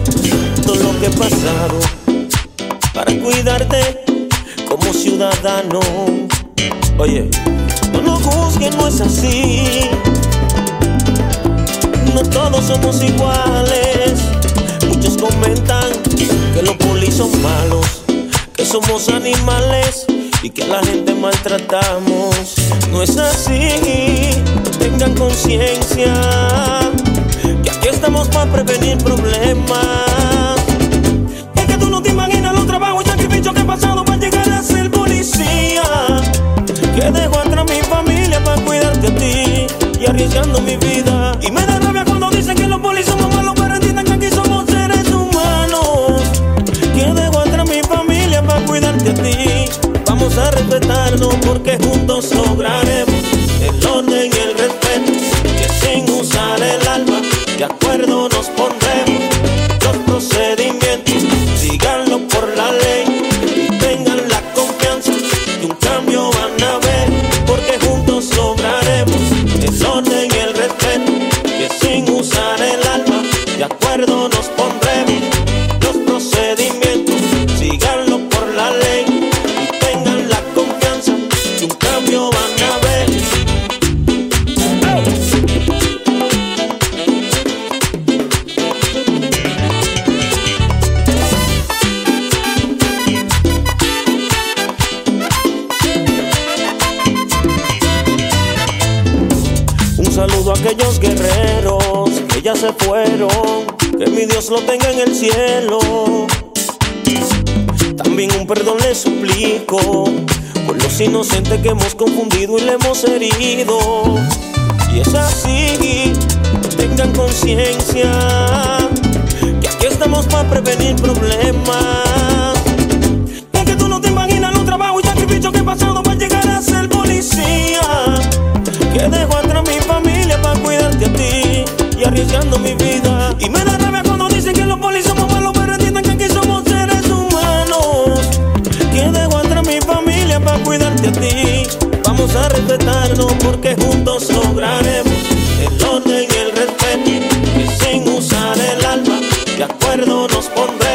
todo lo que he pasado para cuidarte como ciudadano. Oye, no nos juzguen, no es así. No todos somos iguales. Muchos comentan que los polis son malos, que somos animales y que a la gente maltratamos. No es así, tengan conciencia que aquí estamos para prevenir problemas. Es que tú no te imaginas los trabajos y sacrificios que he pasado para llegar a ser policía, que dejo atrás mi familia para cuidarte a ti y arriesgando mi vida. Y me da rabia cuando dicen que los polis somos malos, pero entiendan que aquí somos seres humanos, que dejo atrás mi familia para cuidarte a ti. Vamos a respetarnos porque juntos lograremos el orden y el respeto, que sin usar el alma de acuerdo nos pondremos. Los procedimientos síganlo por la ley y tengan la confianza que un cambio van a ver, porque juntos lograremos el orden y el respeto, que sin usar el alma de acuerdo nos pondremos. Los procedimientos síganlo por la ley y tengan la confianza que un cambio van a ver. Un saludo a aquellos guerreros que ya se fueron, que mi Dios lo tenga en el cielo. También un perdón le suplico por los inocentes que hemos confundido y le hemos herido. Y es así, tengan conciencia que aquí estamos para prevenir problemas. Es que tú no te imaginas los trabajos y sacrificios que he pasado para llegar a ser policía, que dejo atrás mi familia para cuidarte a ti y arriesgando mi vida. Y me da rabia cuando dicen que los polis somos malos, pero entiendan que aquí somos seres humanos, que dejo atrás mi familia para cuidarte a ti. Vamos a respetarnos porque juntos lograremos el orden y el respeto, que sin usar el alma de acuerdo nos pondremos.